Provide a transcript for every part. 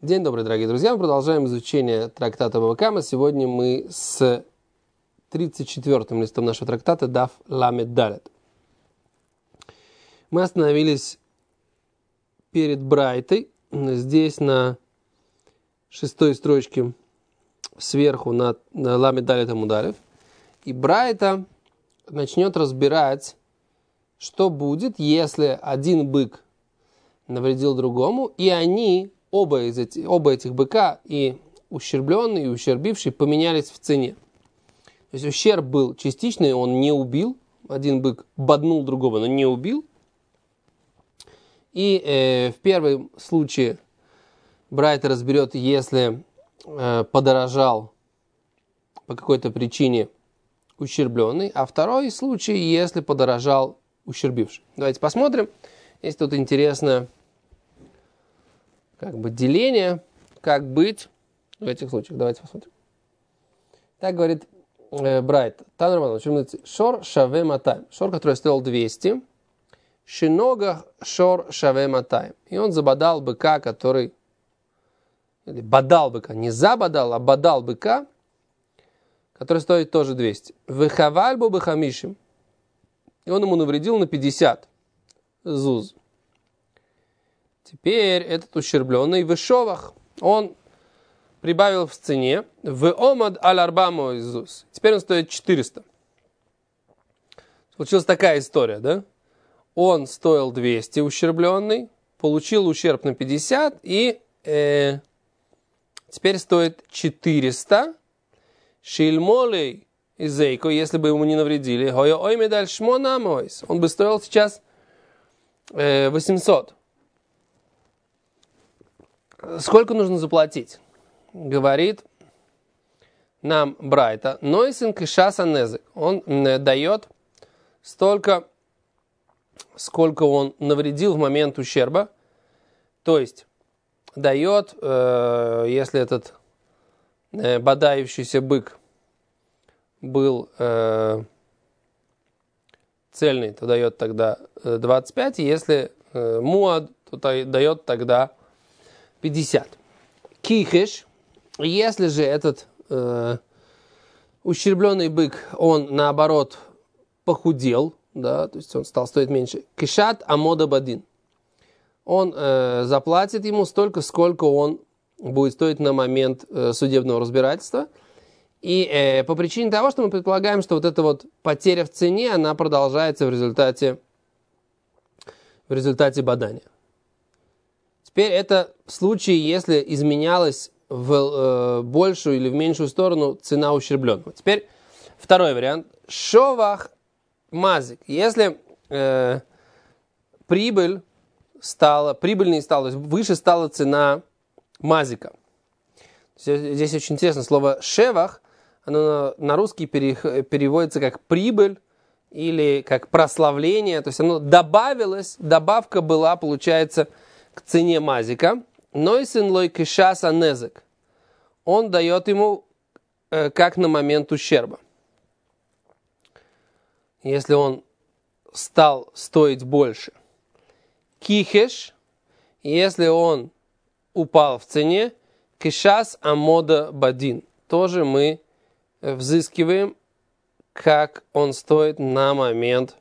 День добрый, дорогие друзья. Мы продолжаем изучение трактата Бава Камма. Сегодня мы с 34-м листом нашего трактата Даф Ламед Далет. Мы остановились перед Брайтой, здесь на 6-й строчке сверху на Ламед Далет Амудалев. И Брайта начнет разбирать, что будет, если один бык навредил другому, и они... Оба этих быка, и ущербленный, и ущербивший, поменялись в цене. То есть ущерб был частичный, он не убил. Один бык боднул другого, но не убил. И в первом случае Брайта разберет, если подорожал по какой-то причине ущербленный, а второй случай, если подорожал ущербивший. Давайте посмотрим. Есть тут интересное деление, как быть в этих случаях. Давайте посмотрим. Так говорит Брайт. Шор шаве матаем. Шор, который стоил 200. Шинога шор шаве матаем. И он забодал быка, который... Или бодал быка. Не забодал, а бодал быка, который стоит тоже 200. Вехавальбу бехамишим. И он ему навредил на 50 зуз. Теперь этот ущербленный в шовах, он прибавил в цене в омад аль-арбамо изус. Теперь он стоит 400. Случилась такая история, да? Он стоил 200 ущербленный, получил ущерб на 50 и теперь стоит 400. Шильмолей изейко, если бы ему не навредили, он бы стоил сейчас 800. Сколько нужно заплатить? Говорит нам Брайта. Нойсен кишаса незек. Он дает столько, сколько он навредил в момент ущерба. То есть дает, если этот бодающийся бык был цельный, то дает тогда 25. Если муад, то дает тогда 50. Кихеш, если же этот ущербленный бык, он наоборот похудел, да, то есть он стал стоить меньше. Кишат амода бадин. Он заплатит ему столько, сколько он будет стоить на момент судебного разбирательства. И по причине того, что мы предполагаем, что вот эта вот потеря в цене, она продолжается в результате бадания. Теперь это случай, если изменялась в большую или в меньшую сторону цена ущербленного. Теперь второй вариант. Шовах мазик. Если прибыльной стала, то есть выше стала цена мазика. Здесь очень интересно слово шевах. Оно на русский переводится как прибыль или как прославление. То есть оно добавилось, добавка была, получается, к цене мазика, нойсен лой кишаса незек. Он дает ему как на момент ущерба. Если он стал стоить больше. Кихеш, если он упал в цене, кишас амода бадин. Тоже мы взыскиваем, как он стоит на момент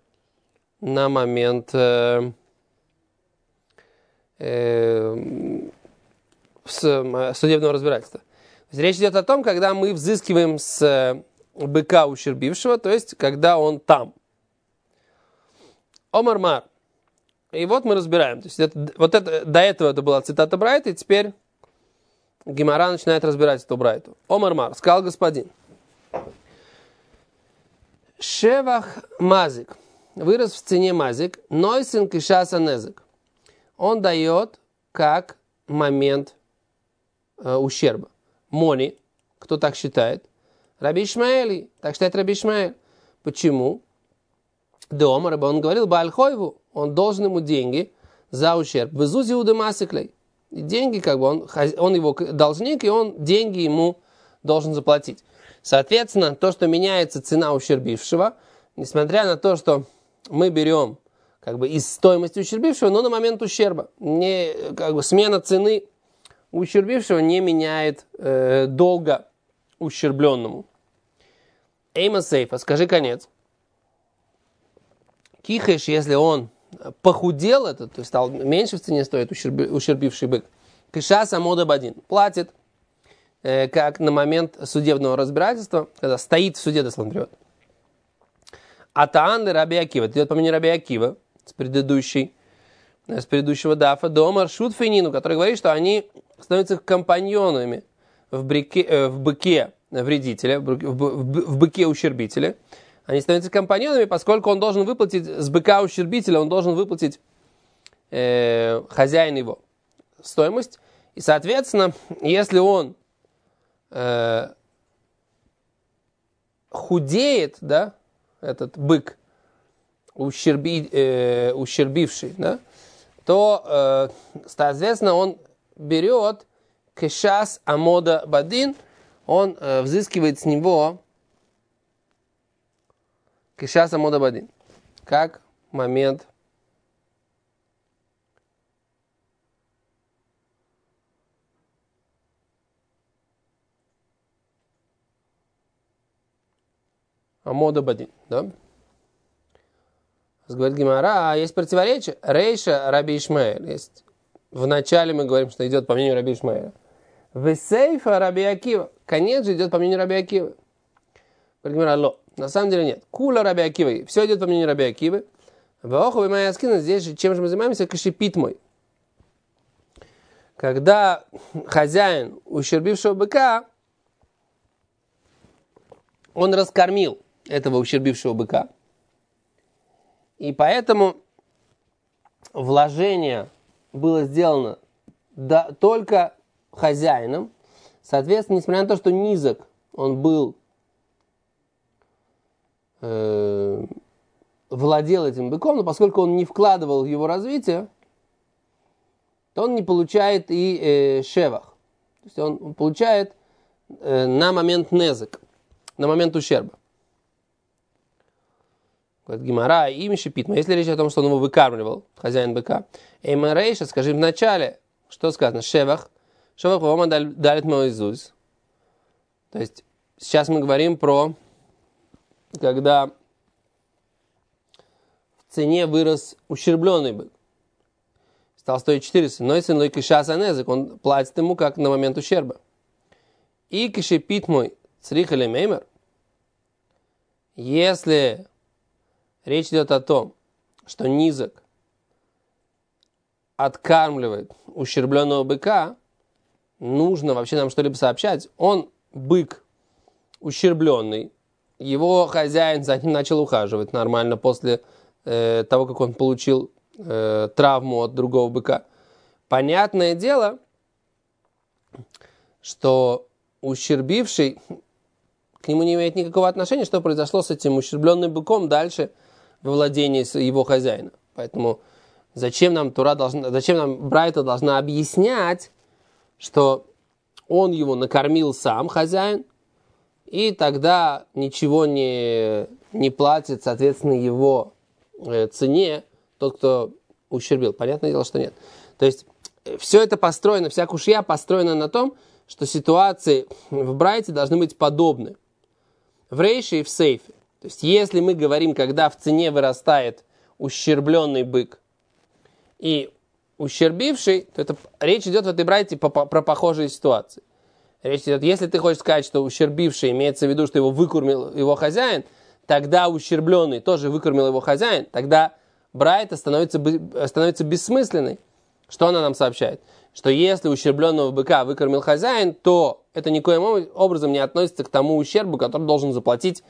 судебного разбирательства. Речь идет о том, когда мы взыскиваем с быка ущербившего, то есть когда он там. Омар-мар. И вот мы разбираем. То есть до этого это была цитата Брайта, и теперь Гемара начинает разбирать эту Брайту. Омар-мар. Сказал господин. Шевах мазик. Вырос в цене мазик. Нойсен кишаса незек. Он дает как момент ущерба. Мони, кто так считает? Раби Ишмаэль, так считает Раби Ишмаэль. Почему? Дома, он говорил, Баальхойву, он должен ему деньги за ущерб. Везузи удемасиклей. Деньги, он его должник, и он деньги ему должен заплатить. Соответственно, то, что меняется цена ущербившего, несмотря на то, что мы берем из стоимости ущербившего, но на момент ущерба. Не, смена цены ущербившего не меняет долга ущербленному. Эйма сейфа, скажи конец. Кихеш, если он похудел, то есть стал меньше в цене стоит ущербивший бык. Киша самода бадин платит, как на момент судебного разбирательства, когда стоит в суде, дословно перевод. А таан Раби Акива, это идет по мнению Раби Акива, с предыдущего дафа, до маршрут фейнину, который говорит, что они становятся компаньонами в быке вредителя, в быке ущербителя. Они становятся компаньонами, поскольку он должен выплатить с быка ущербителя, он должен выплатить хозяин его стоимость. И, соответственно, если он худеет, да, этот бык, ущербивший, да, то, соответственно, он берет кешас амода бадин, он взыскивает с него кешас амода бадин, как момент амода бадин, да? Говорит Гемара, есть противоречие. Рейша Раби Ишмаэль. Есть. Вначале мы говорим, что идет по мнению Раби Ишмаэля. Весейфа Раби Акива. Конец же идет по мнению Раби Акивы. Говорит Гемара, ло. На самом деле нет. Кула Раби Акивы. Все идет по мнению Раби Акивы. Ваоху моя скина. Здесь же чем же мы занимаемся? Кашипит мой. Когда хозяин ущербившего быка, он раскормил этого ущербившего быка. И поэтому вложение было сделано только хозяином. Соответственно, несмотря на то, что низок он был, владел этим быком, но поскольку он не вкладывал в его развитие, то он не получает и шевах. То есть он получает на момент незек, на момент ущерба. Говорит Гемара, им шипит. Но если речь о том, что он его выкармливал, хозяин быка, Эймарейша, скажи вначале, что сказано? Шевах. Шевах вам далит моизуз. То есть, сейчас мы говорим про, когда в цене вырос ущербленный бык. Стал стоить 400. Но если лойки шас анезек, он платит ему как на момент ущерба. И кишипит мой црих или меймер. Если речь идет о том, что низок откармливает ущербленного быка, нужно вообще нам что-либо сообщать. Он бык ущербленный, его хозяин за ним начал ухаживать нормально после того, как он получил травму от другого быка. Понятное дело, что ущербивший к нему не имеет никакого отношения, что произошло с этим ущербленным быком дальше во владении его хозяина. Поэтому зачем нам Брайта должна объяснять, что он его накормил сам, хозяин, и тогда ничего не платит, соответственно, его цене тот, кто ущербил. Понятное дело, что нет. То есть все это построено, вся кушья построена на том, что ситуации в Брайте должны быть подобны. В рейше и в сейфе. То есть, если мы говорим, когда в цене вырастает ущербленный бык и ущербивший, то речь идет в этой брайте про похожие ситуации. Речь идет, если ты хочешь сказать, что ущербивший имеется в виду, что его выкормил его хозяин, тогда ущербленный тоже выкормил его хозяин, тогда брайта становится бессмысленной. Что она нам сообщает? Что если ущербленного быка выкормил хозяин, то это никоим образом не относится к тому ущербу, который должен заплатить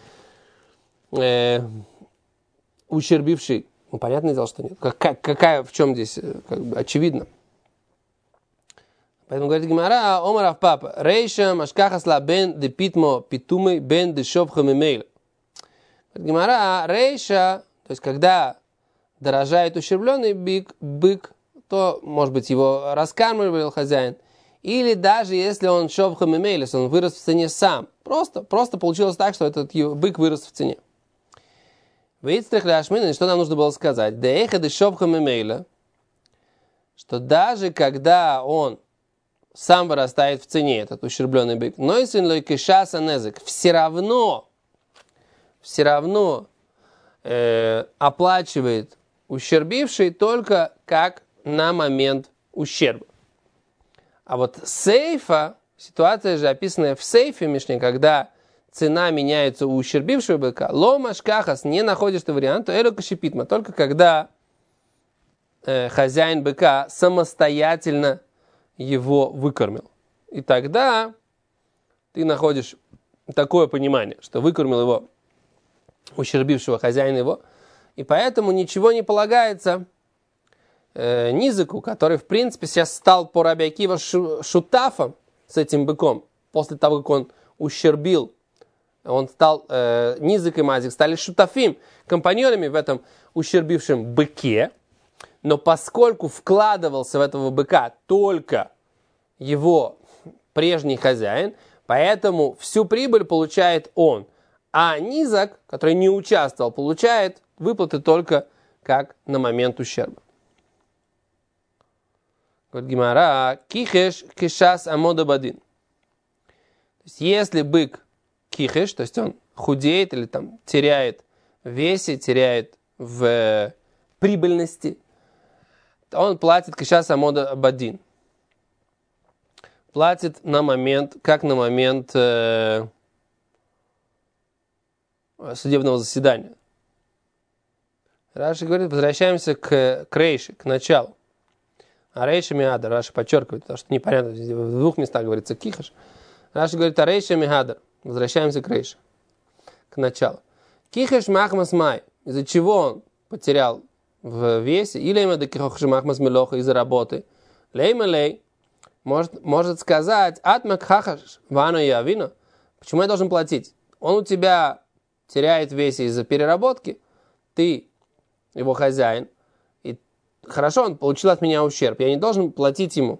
ущербивший. Ну, понятное дело, что нет. В чем здесь очевидно? Поэтому говорит Гемара, Омарав папа, Рейша машкахасла бен де питмо питумы бен де шовха мемейл. Гемара, Рейша, то есть когда дорожает ущербленный бык, то, может быть, его раскармливал хозяин. Или даже если он шовха мемейл, если он вырос в цене сам. Просто получилось так, что этот бык вырос в цене. Что нам нужно было сказать? Что даже когда он сам вырастает в цене, этот ущербленный бык. Но если лойкишаса незек все равно оплачивает ущербивший только как на момент ущерба. А вот сейфа, ситуация же описанная в сейфе Мишне, когда цена меняется у ущербившего быка, ломаш кахас, не находишь ты варианта, эрокашипитма, только когда хозяин быка самостоятельно его выкормил. И тогда ты находишь такое понимание, что выкормил его ущербившего хозяина его, и поэтому ничего не полагается низыку, который, в принципе, сейчас стал по Раби Акива шутафом с этим быком. После того, как он ущербил, он стал, низык и мазик стали шутафим, компаньонами в этом ущербившем быке, но поскольку вкладывался в этого быка только его прежний хозяин, поэтому всю прибыль получает он, а низок, который не участвовал, получает выплаты только как на момент ущерба. Говорит Гемара, кихеш кишас амода бадин. То есть, если бык кихеш, то есть он худеет или там теряет в весе, теряет в прибыльности, то он платит кишас амода бадин. Платит на момент, как на момент судебного заседания. Раши говорит, возвращаемся к рейше, к началу. А рейша миадр, Раши подчеркивает, потому что непонятно, в двух местах говорится кихаш. Раши говорит, а рейша миадр. Возвращаемся к рейше, к началу. Кихаш махмас май, из-за чего он потерял в весе, или има да кихаш махмас милоха из-за работы. Лейма лей, может сказать, атмак хахаш вано и авино. Почему я должен платить? Он у тебя теряет в весе из-за переработки, ты его хозяин, и хорошо, он получил от меня ущерб, я не должен платить ему,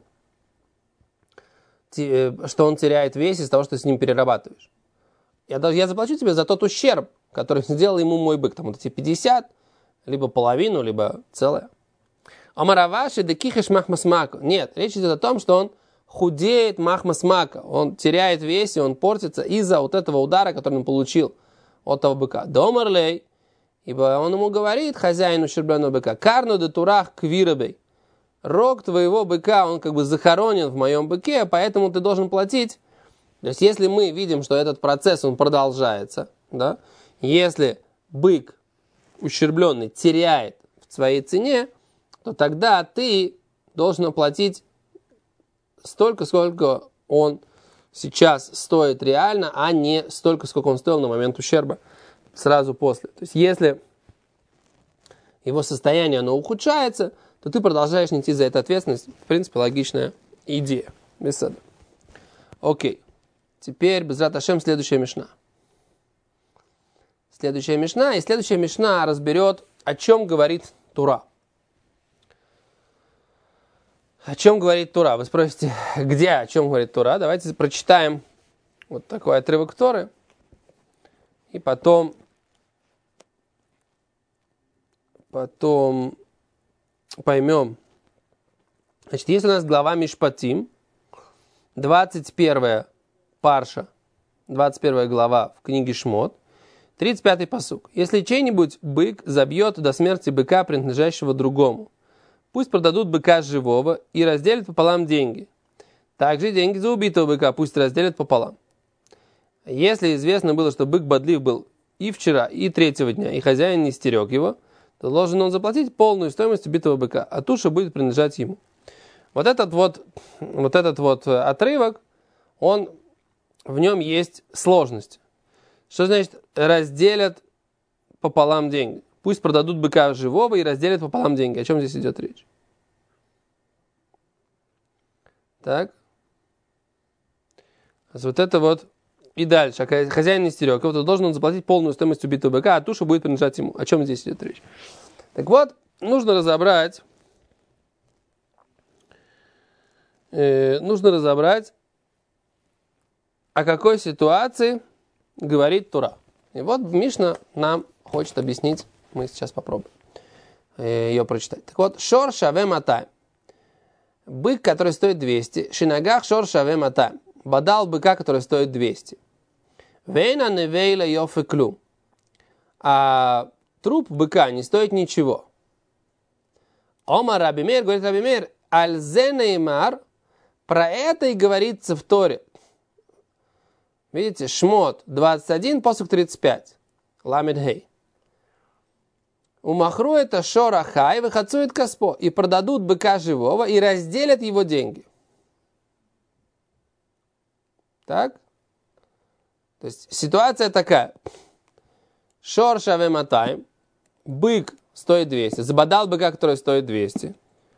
что он теряет в весе из-за того, что ты с ним перерабатываешь. Я заплачу тебе за тот ущерб, который сделал ему мой бык, там вот эти 50, либо половину, либо целое. Омараваши де кихеш махмасмака. Нет, речь идет о том, что он худеет махмасмака, он теряет в весе, он портится из-за вот этого удара, который он получил от того быка. Домарлей, ибо он ему говорит, хозяин ущербленного быка, карну де турах квирабей. Рог твоего быка, он как бы захоронен в моем быке, поэтому ты должен платить. То есть, если мы видим, что этот процесс, он продолжается, да, если бык ущербленный теряет в своей цене, то тогда ты должен оплатить столько, сколько он сейчас стоит реально, а не столько, сколько он стоил на момент ущерба сразу после. То есть, если его состояние, оно ухудшается, то ты продолжаешь нести за это ответственность. В принципе, логичная идея. Беседа. Окей. Теперь, Безрат Ашем, следующая мишна. Следующая мишна разберет, о чем говорит Тура. О чем говорит Тура? Вы спросите, где, о чем говорит Тура? Давайте прочитаем вот такой отрывок Торы. И потом поймем. Значит, есть у нас глава Мишпатим, 21 парша, 21 глава в книге Шмот, 35 пасук. Если чей-нибудь бык забьет до смерти быка, принадлежащего другому, пусть продадут быка живого и разделят пополам деньги. Также деньги за убитого быка пусть разделят пополам. Если известно было, что бык бодлив был и вчера, и третьего дня, и хозяин не стерег его, то должен он заплатить полную стоимость убитого быка, а туша будет принадлежать ему. Вот этот вот отрывок, в нем есть сложность. Что значит разделят пополам деньги? Пусть продадут быка живого и разделят пополам деньги. О чем здесь идет речь? Так. Вот это вот. И дальше. Хозяин не стерег его, то должен он заплатить полную стоимость убитого быка, а туша будет принадлежать ему. О чем здесь идет речь? Так вот, нужно разобрать, о какой ситуации говорит Тура. И вот Мишна нам хочет объяснить. Мы сейчас попробуем ее прочитать. Так вот, шор шаве матай. Бык, который стоит 200, шинагах шор шаве мата. Бадал быка, который стоит 200. Вейна невейла йофы клю. А труп быка не стоит ничего. Омар Раби Меир, говорит Раби Меир, альзе неймар, про это и говорится в Торе. Видите, Шмот 21, посук 35. Ламед хей. Умахру это шора хай, выхацует каспо. И продадут быка живого и разделят его деньги. Так? То есть ситуация такая. Шор шаве матаем. Бык стоит 200. Забодал быка, который стоит 200.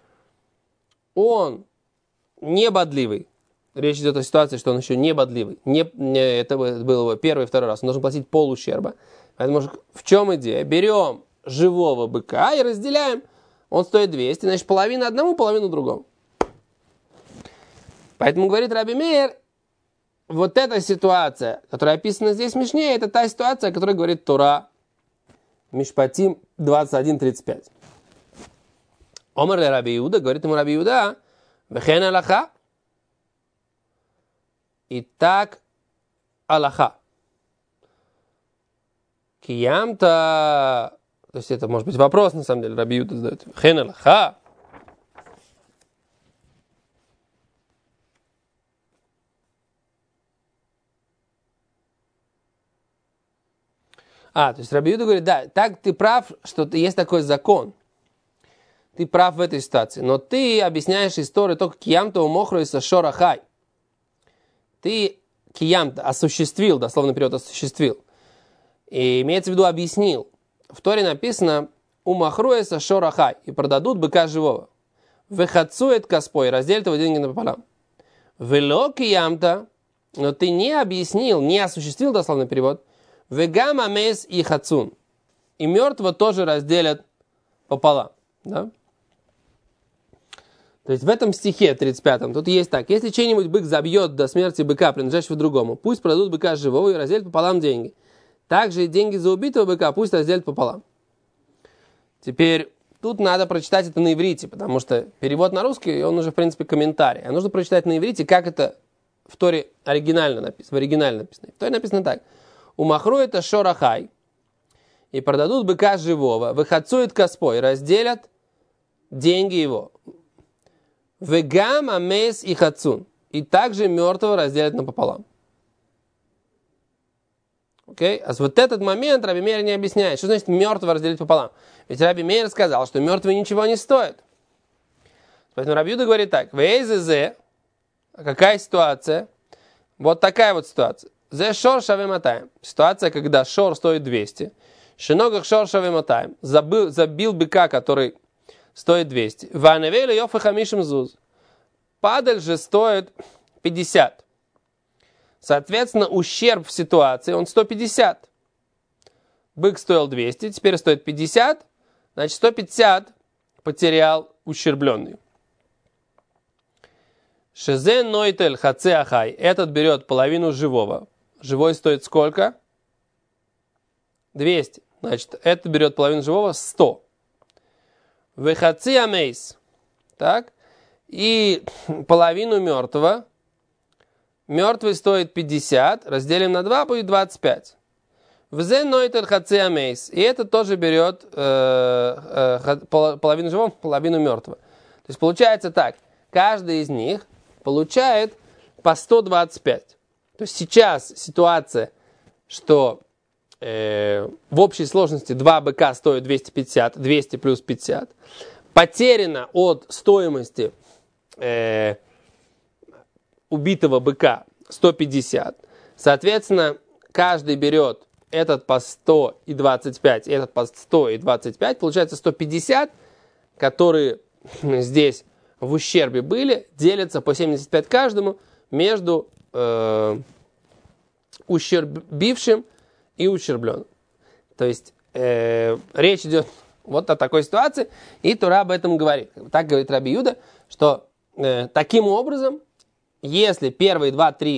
Он не бодливый. Речь идет о ситуации, что он еще не бодливый. Это был его первый и второй раз. Он должен платить пол ущерба. Поэтому в чем идея? Берем живого быка и разделяем. Он стоит 200, значит половина одному, половину другому. Поэтому говорит Раби Меир, вот эта ситуация, которая описана здесь в Мишне, это та ситуация, о которой говорит Тора. Мишпатим 21:35. Омар ле Раби Иуда, говорит ему Раби Иуда, вехен алаха. И так алаха. Киямта. То есть это может быть вопрос, на самом деле, Раби Иуда задает. Вехен алаха. То есть Раби Иуда говорит, да, так ты прав, что есть такой закон. Ты прав в этой ситуации. Но ты объясняешь историю только киямта умохру из шора хай. Ты киямта осуществил, дословный перевод осуществил. И имеется в виду объяснил. В Торе написано умахру из шора хай. И продадут быка живого. Выхацует каспой, разделит его деньги напополам. Вело киямта, но ты не объяснил, не осуществил дословный перевод. Вегам амес и хацун. И мертвого тоже разделят пополам. Да? То есть в этом стихе 35 тут есть так. Если чей-нибудь бык забьет до смерти быка, принадлежащего другому, пусть продадут быка живого и разделят пополам деньги. Также и деньги за убитого быка пусть разделят пополам. Теперь тут надо прочитать это на иврите, потому что перевод на русский, он уже в принципе комментарий. А нужно прочитать на иврите, как это в Торе оригинально написано. В оригинально написано. В Торе написано так. Умахру это шорахай, и продадут быка живого, выхацует каспой, разделят деньги его. Вегам амес и хацун, и также мертвого разделят напополам. Окей? А вот этот момент Раби Меир не объясняет. Что значит мертвого разделить пополам? Ведь Раби Меир сказал, что мертвый ничего не стоит. Поэтому Раби Юда говорит так. Вейзезе, какая ситуация? Вот такая вот ситуация. Зе шор шаве матаем. Ситуация, когда шор стоит 200. Шиногах шор шаве матаем. Забил быка, который стоит 200. Ваневели йофа хамишем зуз. Падаль же стоит 50. Соответственно, ущерб в ситуации, он 150. Бык стоил 200, теперь стоит 50. Значит, 150 потерял ущербленный. Шезе нойтель хаце ахай. Этот берет половину живого. Живой стоит сколько? 200. Значит, этот берет половину живого 100. Вехаци амейс. Так. И половину мертвого. Мертвый стоит 50. Разделим на 2, будет 25. Взе нойтель хаце амейс. И этот тоже берет половину живого, половину мертвого. То есть получается так. Каждый из них получает по 125. То есть сейчас ситуация, что в общей сложности 2 быка стоят 250, 200 плюс 50. Потеряно от стоимости убитого быка 150. Соответственно, каждый берет этот по 100 и 25, этот по 100 и 25. Получается 150, которые здесь в ущербе были, делятся по 75 каждому между ущербившим и ущербленным. То есть речь идет вот о такой ситуации, и Тора об этом говорит. Так говорит Раби Юда, что таким образом, если первый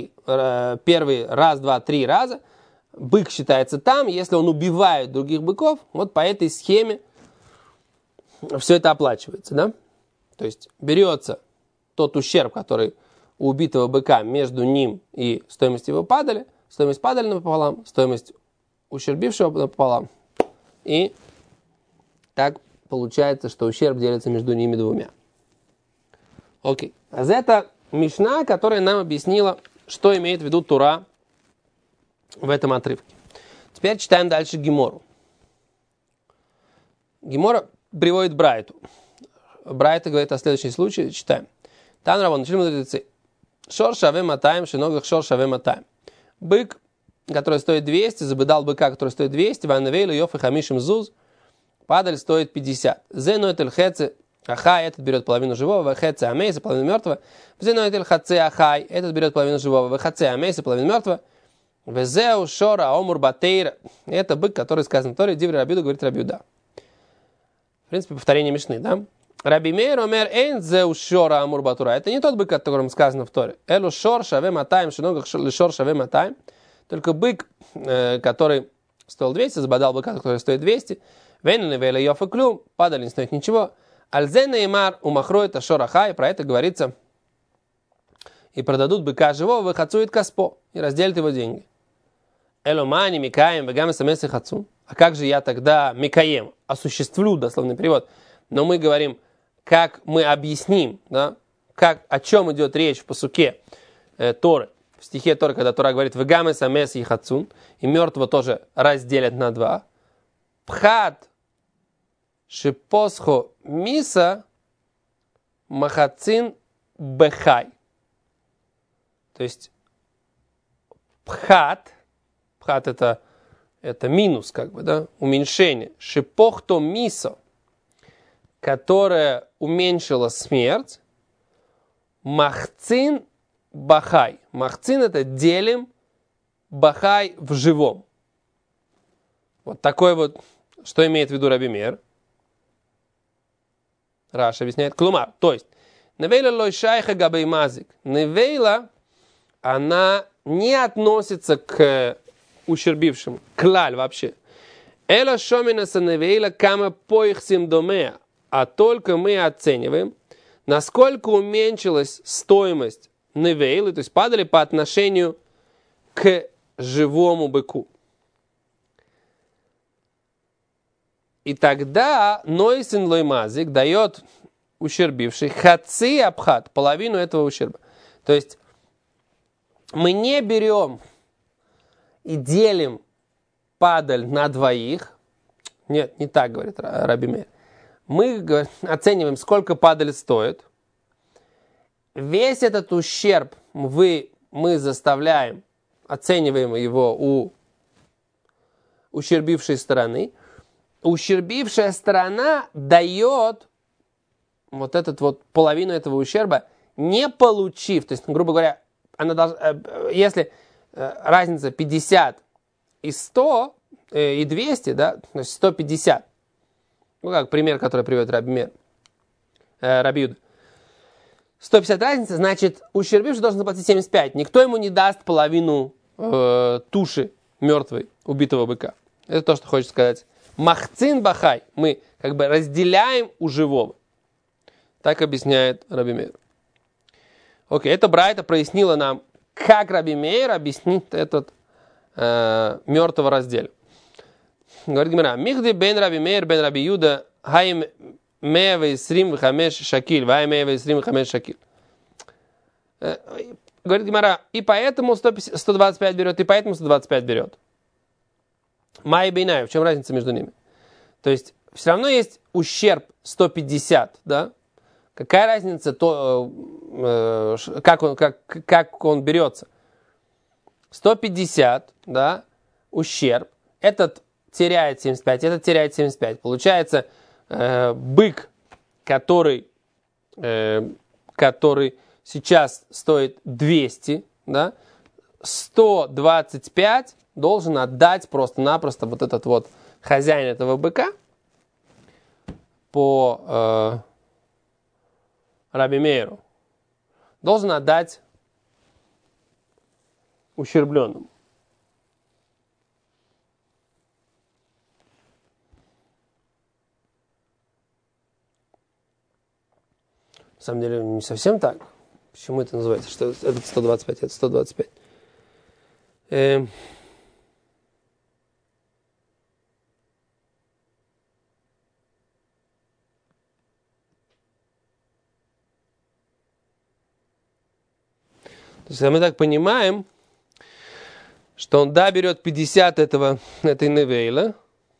раз, два, три раза бык считается там, если он убивает других быков, вот по этой схеме все это оплачивается, да? То есть берется тот ущерб, который у убитого быка между ним и стоимостью его падали, стоимость падали напополам, стоимость ущербившего напополам. И так получается, что ущерб делится между ними двумя. Окей. А это Мишна, которая нам объяснила, что имеет в виду Тура в этом отрывке. Теперь читаем дальше Гемору. Гемора приводит Брайту. Брайта говорит о следующем случае. Читаем. Тан Равон, начали мудрецы. Шор шаве матаем, шиногах шор шаве матаем. Бык, который стоит 200, забыдал быка, который стоит 200, ваннавейлу йоф и хамишим зуз, падаль стоит 50. Зенуэтель хэце ахай, этот берет половину живого, хэце амейса, половину мертвого. Зенуэтель хаце ахай, этот берет половину живого, хэце амейса, половину мертвого. Везеу шора омур батейра. Это бык, который сказан в Торе, диври Рабиуда, говорит Рабиуда. В принципе, повторение Мишны, да? Раби Мейр омер эйн зеу шора омур батура. Это не тот бык, о котором сказано в Торе. Элу шор шаве матаем, шиногах шор шаве матаем. Только бык, который стоил 200, забодал быка, который стоит 200. Вейнен и вейла йофа клюм, падали, не стоит ничего. Альзен неймар умахроет ашор ахай. Про это говорится. И продадут быка живого, выхацует каспо. И разделят его деньги. Эломани, Микаем, Вегам СМС и Хацу. А как же я тогда Микаем? Осуществлю, дословный перевод. Но мы говорим, как мы объясним, да, как, о чем идет речь в пасуке Торы. В стихе Торы, когда Тора говорит Вегам СМС и Хацу, и мертвого тоже разделят на два. Пхат шипосхо миса махацин бехай. То есть пхат это минус, как бы, да, уменьшение. Шипохто мисо, которое уменьшило смерть. Махцин бахай. Махцин это делим, бахай в живом. Вот такой вот, что имеет в виду Раби Мейр. Раш объясняет. Клумар, то есть, невейла лой шайха габей мазик. Невейла, она не относится к ущербившим. Клаль вообще. Эла шомина саневейла кама поихсим домея. А только мы оцениваем, насколько уменьшилась стоимость невейлы, то есть падали по отношению к живому быку. И тогда нойсин лоймазик дает ущербивший хаци абхат, половину этого ущерба. То есть мы не берем и делим падаль на двоих. Нет, не так, говорит Раби Мейр. Мы оцениваем, сколько падаль стоит. Весь этот ущерб мы заставляем, оцениваем его у ущербившей стороны. Ущербившая сторона дает вот этот вот половину этого ущерба, не получив, то есть, грубо говоря, она должна, если разница 50 и 100, и 200, да, то есть 150. Ну, как пример, который приводит Раби Юда. 150 разница, значит, ущербивший должен заплатить 75. Никто ему не даст половину туши мертвой, убитого быка. Это то, что хочет сказать. Махцин бахай. Мы как бы разделяем у живого. Так объясняет Раби Мейр. Окей, это Брайта прояснила нам, как Раби Мейр объяснит этот мертвого разделя. Говорит Гемара, Михди бен Раби Мейр бен Раби Юда хаим мева исрим вхамеш шакиль, вай мева исрим вхамеш шакиль. Говорит Гемара, и поэтому 125 берет, и поэтому 125 берет. Май бейнай, в чем разница между ними? То есть, все равно есть ущерб 150, да? Какая разница, как он берется? 150, да, ущерб. Этот теряет 75, этот теряет 75. Получается, бык, который сейчас стоит 200, да, 125 должен отдать просто-напросто вот этот вот хозяин этого быка по Раби Мейру. Должен отдать ущербленному. На самом деле не совсем так. Почему это называется? Что это 125, это 125. То есть мы так понимаем, что он берет 50 этой невейла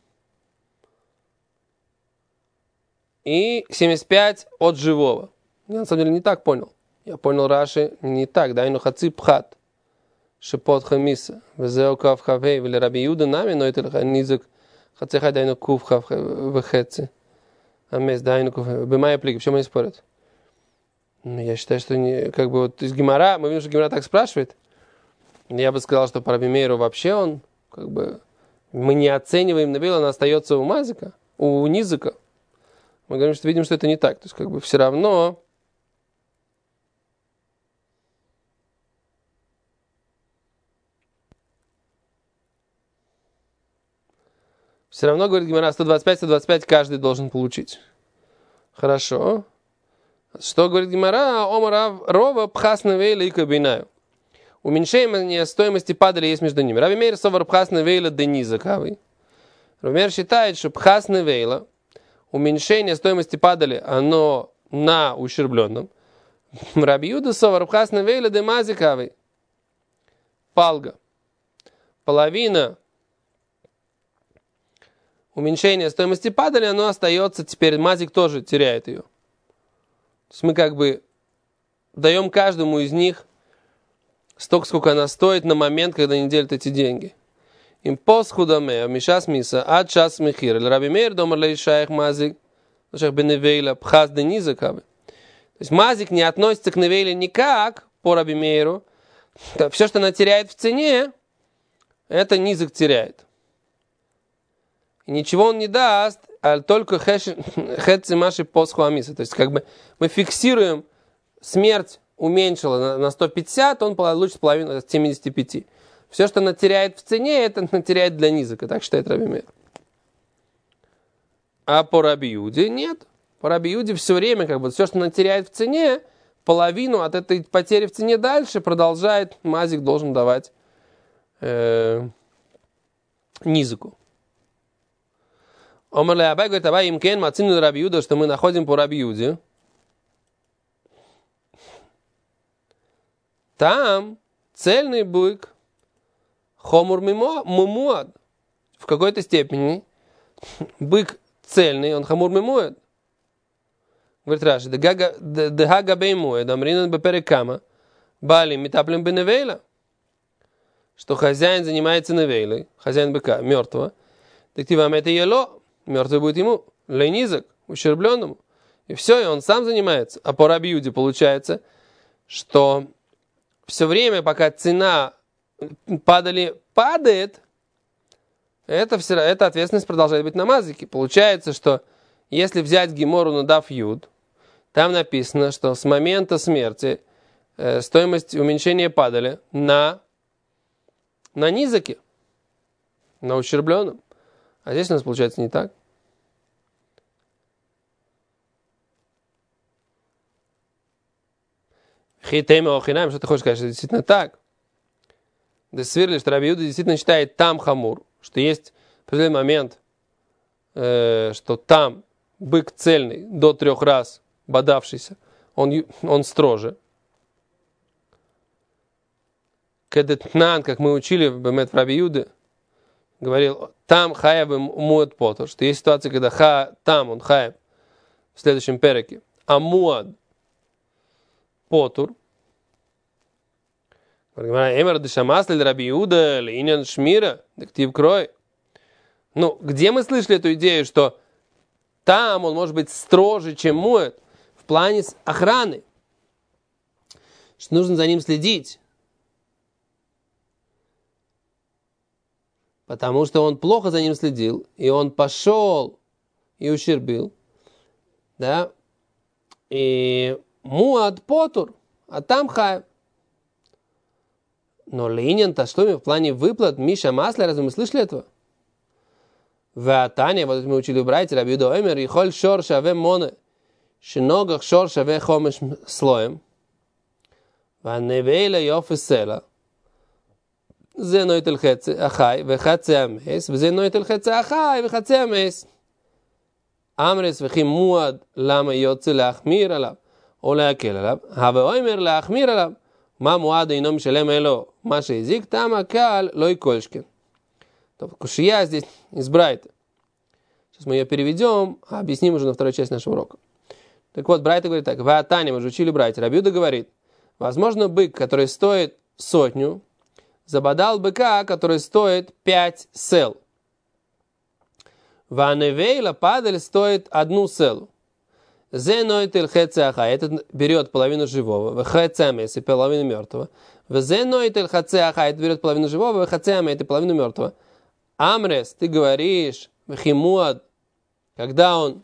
и 75 от живого. Я на самом деле не так понял. Я понял Раши не так. Дайну хаци пхат. Шепот хамиса. Везео кав хавей. Вели раби Юда нами, но это низок. Хацеха дайну кув хав вехеци. Амес дайну кув. Бемая плики. Почему они спорят? Я считаю, что как бы вот из Гемара, мы видим, что Гемара так спрашивает. Я бы сказал, что по раби Мейру вообще он, как бы, мы не оцениваем Невейла, она остается у Мазика, у Низика. Мы говорим, что видим, что это не так. То есть, как бы, все равно говорит Гемара, 125 каждый должен получить. Хорошо. Что говорит Гемара? Омар Рова пхас невейла и кабинаю. Уменьшение стоимости падали есть между ними. Раби Мейр совар пхас невейла дениза кавы. Раби Мейр считает, что пхас невейла, уменьшение стоимости падали, оно на ущербленном. Раби Юда совар пхас невейла демази кавы. Палга. Половина уменьшения стоимости падали, оно остается, теперь мазик тоже теряет ее. То есть мы как бы даем каждому из них столько, сколько она стоит на момент, когда они делят эти деньги. Им посхудаме, мишас миса, ад час михир. Раби Мейр домар лей шаях мазик, шаях беневейла, пхас дениза кавы. То есть мазик не относится к невейле никак, по Раби Мейру. Все, что она теряет в цене, это низик теряет. И ничего он не даст, а только хэци маши посху амиса. То есть как бы мы фиксируем, смерть уменьшила на 150, он получит половину от 75. Все, что она теряет в цене, это она теряет для низика. Так считает Раби Мейр. А по Раби Юде нет. По Раби Юде все время, как бы, все, что она теряет в цене, половину от этой потери в цене дальше продолжает, мазик должен давать низику. Омар ле Абай говорит, Абай им кен мацину Раби Юда, что мы находим по Раби Юде. Там цельный бык хомур мумуад. В какой-то степени бык цельный, он хамур мимуад. Говорит Раши, дегага беймуад, амринан беперекама, бали метаплем беневейла. Что хозяин занимается невейлой, хозяин быка, мертвого. Тективам это ело. Мертвый будет ему, ленизок, ущербленному. И все, и он сам занимается. А по Раби Юде получается, что все время, пока цена падает, эта ответственность продолжает быть на мазике. Получается, что если взять Гемору на Даф Юд, там написано, что с момента смерти стоимость уменьшения падали на низике, на ущербленном. А здесь у нас получается не так. Хитейма охинаем, что ты хочешь сказать, что это действительно так. Да свирли, что Раби Юда действительно считает там хамур, что есть определенный момент, что там бык цельный до 3 раз бодавшийся, он строже. Кедетнан, как мы учили в Раби Юде, говорил, там хаяв муад потор, что есть ситуация, когда там он хаяв в следующем переке, а муад потур. Эмер дешамас ле Раби Юда линян шмира, дектив крой. Ну, где мы слышали эту идею, что там он может быть строже, чем муад, в плане охраны, что нужно за ним следить. Потому что он плохо за ним следил, и он пошел и ущербил, да, и муад потур, а там хай. Но линин-то что в плане выплат, Миша Маслер, разве мы слышали этого? В Атане, вот мы учили в Брайте, Раби Юда Омер, и холь шор шаве моне, Шиногах шор шаве хомеш слоем. Ваневейла йофесела. זה נויט אל חצי החי וחצי המס, וזה נויט אל חצי החי וחצי המס. אמרס וכי מועד למה יוצא להחמיר עליו, או להקל עליו, הווה אומר להחמיר עליו. מה מועד אינו משלם אלו, מה שהזיק, там הקל לא יקולשכן. То, кушия здесь из Брайта. Сейчас мы ее переведем, а объясним уже на второй части нашего урока. Так вот, Брайта говорит так, Ваатани, мы же учили Брайте, Раби Юда говорит, возможно, бык, который стоит 100, забодал быка, который стоит 5 сел. Ваневейла падаль стоит 1 селу. Зенойтель хецеаха, этот берет половину живого, вхецеамес и половину мертвого. Зенойтель хецеаха, это берет половину живого, вхецеамес и половину мертвого. Амрес, ты говоришь, вхимуад, когда он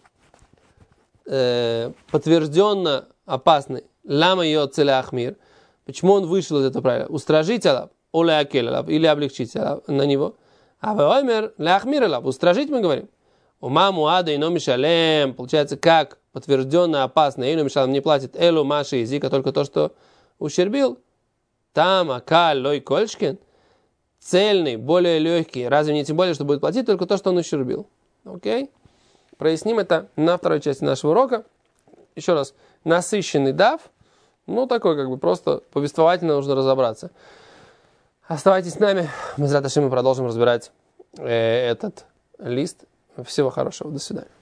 подтвержденно опасный, лама йоцеле ахмир, почему он вышел из этого правила? Устражить алаб, оля акель алаб, или облегчить алаб, на него. А воймер ляхмир алаб, устражить мы говорим. Ума муада ино мишалем, получается, как подтвержденно опасно, ино мишалем не платит элу маши языка, только то, что ущербил. Там акаль лой кольшкин, цельный, более легкий, разве не тем более, что будет платить только то, что он ущербил. Окей? Проясним это на второй части нашего урока. Еще раз, насыщенный дав, ну такой как бы просто повествовательно нужно разобраться. Оставайтесь с нами, мы продолжим разбирать этот лист. Всего хорошего, до свидания.